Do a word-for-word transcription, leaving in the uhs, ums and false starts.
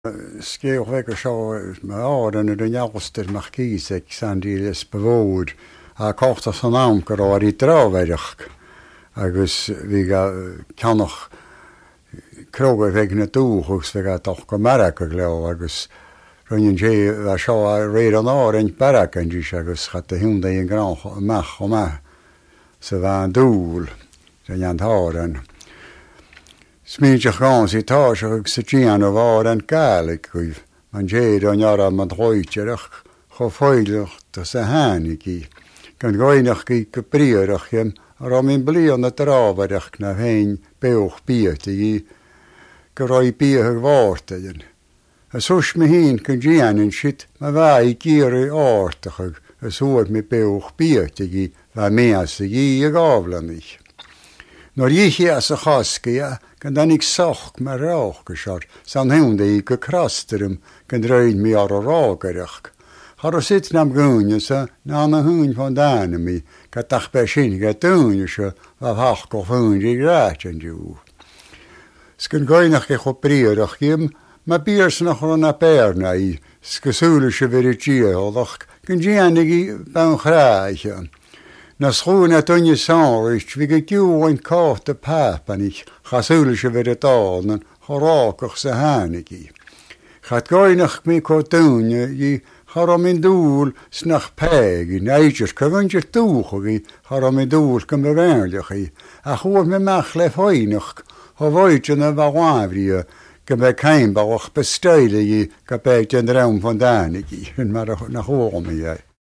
Skrev väl så med åren och den jauster markisek sandiles bevod a korta som anker och i draverk agus viga kan nog kroge vägna toehugs viga toch maraka glo agus running je va så redan orange barakan dis agus hatte hunda en gran mach och ma så var en doel den jan haren Smidje grans i tage og sitjen og var en galik man jeder og jara man droitje rach gefoilig te se haniki kan goinig ki kaprierig jem ram in blion at raverich na hein beoch biete i groi bier warten asos me hin kan jien en shit ma vai kire artig asoort me beoch biete i va mease i gavlanich Når jeg ikke er så haske, ja, kan den ikke sagt med råkeskjart, sånn hunde ikke kraster om, kan drøyn med å råkerik. Har du sett dem gunge, så når han hund von denne mi, kan takk beskinge tunge, så var hakk og hund i græten jo. Skal gå inn ikke operere hjem, men bjørs nok rønne pærne i, skal sule ikke være gjør, kan gjerne ikke bæn grækjen. Na schoene tunje saarich, wie gekiu en karte papanich, chasulische veretanen, horakach se hanigi. Gaat goinach me kotunje, je haramindoel snach pegi, neitjes keventje toegegi, haramindoel kan bewenligi. Ach hoor me machlef hoinach, hovoitje ne waravrie, kan bij kein bauch bestijden je, kapijt en raum van danigi, en maar nach hoor me jij.